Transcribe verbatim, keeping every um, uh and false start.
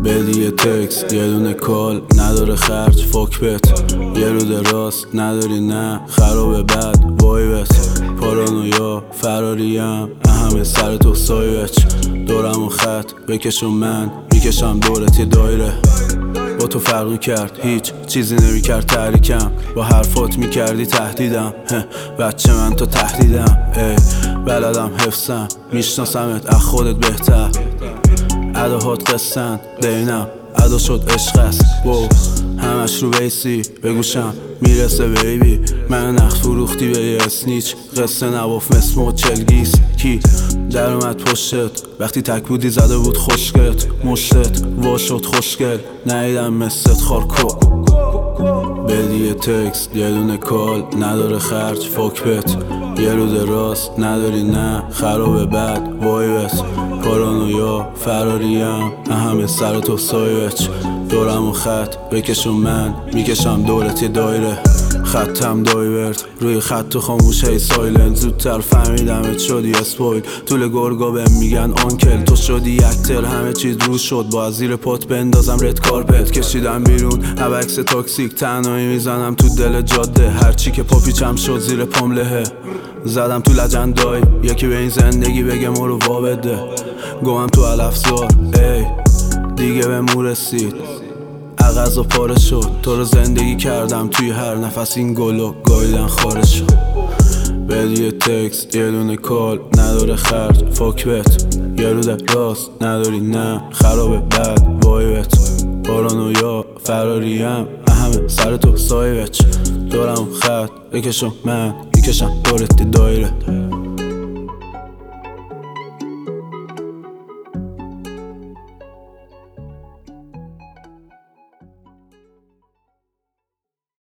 بدی یه تکس یه دونه کال نداره خرج فاک بت، یه رو راست نداری نه خرابه بد وای بت، پارانویا فراریم اهمه سر تو سایوچ، دورم و خط بکشم من میکشم دورت یه دایره، با تو فرق کرد هیچ چیزی نمیکرد تحریکم، با حرفات میکردی تهدیدم بچه من تو تهدیدم ای بلدم حفظم میشناسمت از خودت بهتر، اداهات قصن دینم ادا شد عشق است بو همش رو بیسی بگوشم میرسه بیبی من نخ فروختی به یه اسنیچ قصه نواف مسمو چلگیس کی در اومد پشتت وقتی تک بودی زده بود خوشگت مشتت وا شد خوشگل نیدم مثلت خارکو بدی یه تکس یه دونه کال نداره خرج فاک بت، یه رو راست نداری نه خرابه بد وای بت، پارانویا فراریم اهمه سر تو سایوچ، دورم و خط بکشم من میکشم دورت یه دایره، خطم دایورد روی خط تو خاموش هی سایلنت، زودتر فهمیدمت شدی اسپویل طول گرگا بهم میگن آنکل، تو شدی یکتر همه چیز رو شد با از زیر پات بندازم رد کارپت، کشیدم بیرون عکس تاکسیک تنهایی میزنم تو دل جاده، هرچی که پاپیچم شد زیر پام لهه، زدم تو لجندای یکی به این زندگی بگه ما رو وا بده، گوهم تو علفزار ای دیگه به مو رسید عغز و پاره شد، تو رو زندگی کردم توی هر نفس این گلو گایدن خارج شد، بدی یه تکس یه دونه کال نداره خرج فاک بت، یه رو راست نداری نه خرابه بد وای بت، پارانویا فراریم اهمه سر تو سایوچ، دورم خط بکشم من میکشم دورت دایره.